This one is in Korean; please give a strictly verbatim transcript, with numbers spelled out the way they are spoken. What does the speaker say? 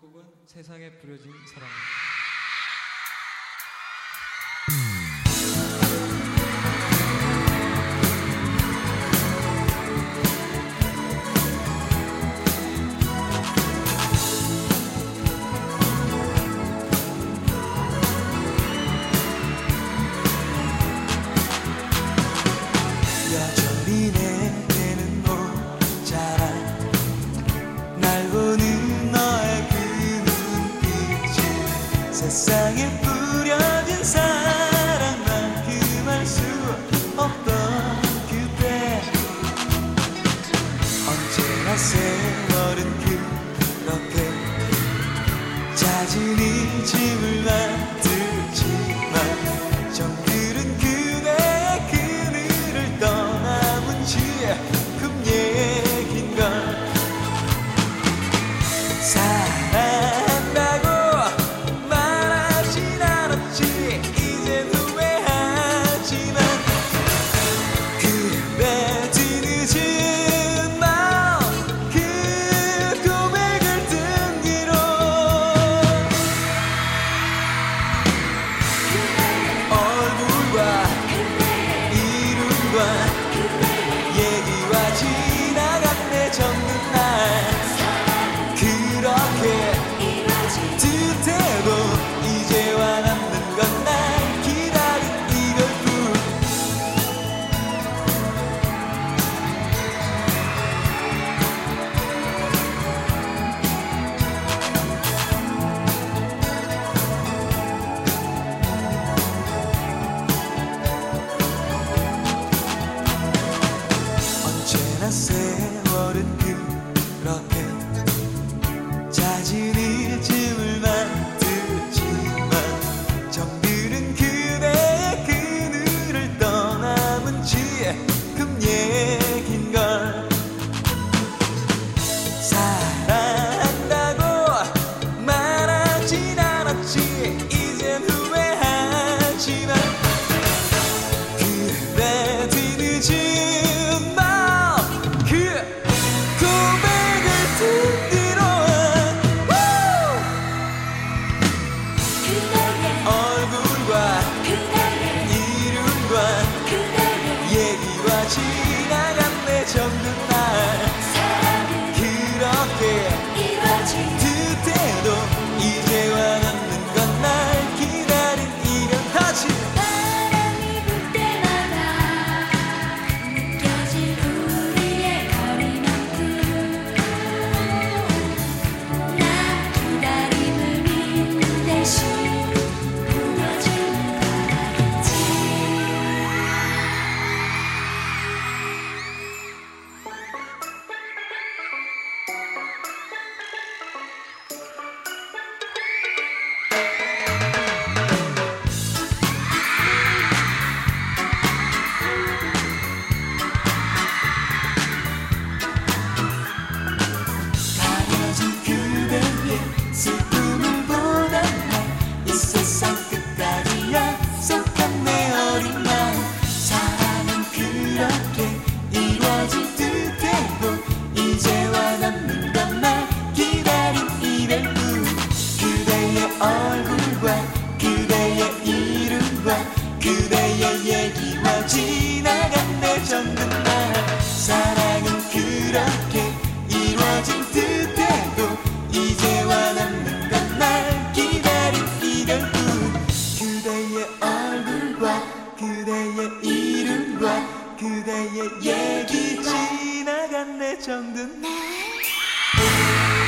곡은 세상에 버려진 사람. 여전히 내게는 모자라 날 보는 너의 그 눈빛이 세상에 뿌려진 사랑만큼 알 수 없던 그때 언제나 세월은 그렇게 잦은 잊음을 만들지만 정들은 그대의 그늘을 떠남은 지금 얘긴걸 사랑한다고 말하진 않았지 이젠 후회하지만 그대 뒤늦은 마음 그 고백을 등 뒤로 얼굴과 이름과 얘기와 지나간 내 정든 날 그렇게 뜻해도 이제와 남는 건 날 기다린 이별뿐 언제나 세월은 그렇게 잦은 잊음을 만들지만 정들은 그대의 그늘을 떠남은 지금 얘긴걸 사랑한다고 말하진 않았지 이젠 후회하지만 그대 뒤늦은 마음 그 고백을 든 뒤로 얼굴과 이름과 얘기와 지나간 내 정든 날 그렇게 뜻해도 이제와 남는 건 날 기다린 이별하지 바람이 불 때마다 느껴질 우리의 거리만큼 나 기다림을 믿는 대신 무너질 거라겠지 가려진 그대의 슬픔을 보던 날이 세상 끝까지 약속한 내 어린 마음 사랑은 그렇게 이루어질 듯해도 이제와 남는 건 날 기다린 이별뿐 그대의 얼굴과 그대의 이름과 그대의 얘기와 지나간 내 정든 날 사랑은 그렇게 이루어진 듯해도 이제와 남는 건 날 기다린 이별뿐 그대의 얼굴과 그대의 이름과 그대의 얘기 지나간 내 정든 날